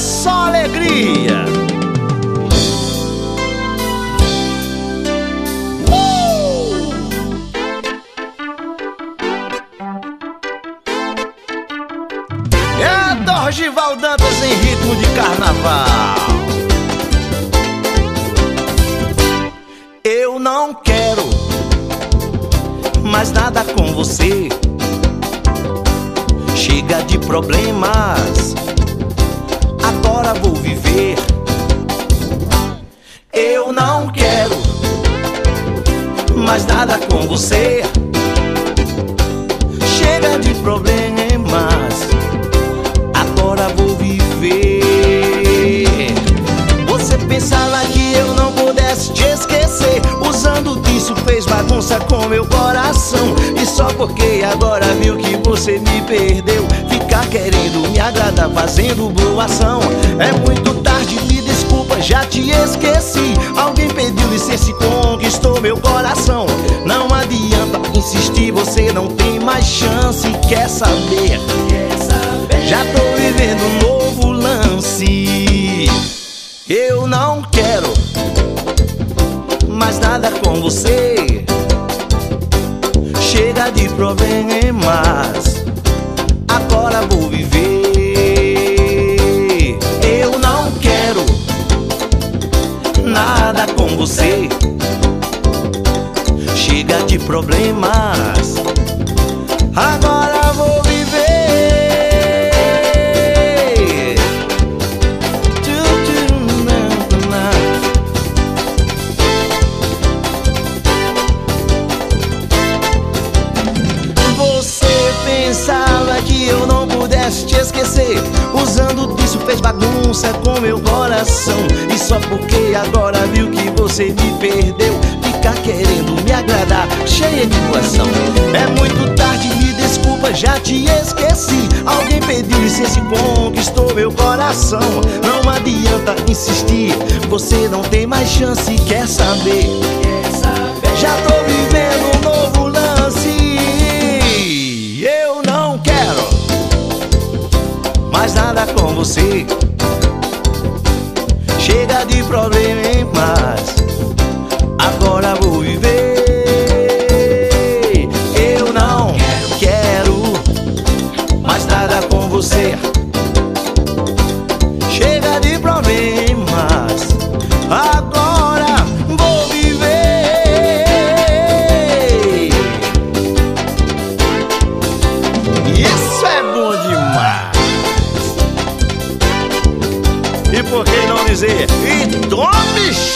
só alegria. É Dorgival Dantas em ritmo de carnaval. Eu não quero mais nada com você. Chega de problemas, agora vou viver. Eu não quero mais nada com você. Chega de problemas, agora vou viver. Você pensava que eu não pudesse te esquecer. Usando disso fez bagunça com meu coração. E só porque agora viu que você me perdeu, ficar querendo me agradar fazendo boa ação. É muito tarde, me desculpa, já te esqueci. Alguém pediu licença e conquistou meu coração. Não adianta insistir, você não tem mais chance. Quer saber? Já tô vivendo um novo lance. Eu não quero mais nada com você. Chega de problemas, agora vou viver. Eu não quero nada com você. Chega de problemas, agora vou viver. Pensava que eu não pudesse te esquecer. Usando disso fez bagunça com meu coração. E só porque agora viu que você me perdeu, ficar querendo me agradar, cheia de coração. É muito tarde, me desculpa, já te esqueci. Alguém pediu licença e conquistou meu coração. Não adianta insistir, você não tem mais chance. Quer saber? Já tô vivendo um novo lance. Eu não quero mais nada com você. Chega de problemas, agora vou viver. Eu não quero mais nada com você. Chega de problemas, agora vou viver. Isso é bom demais. E por que não dizer? E tome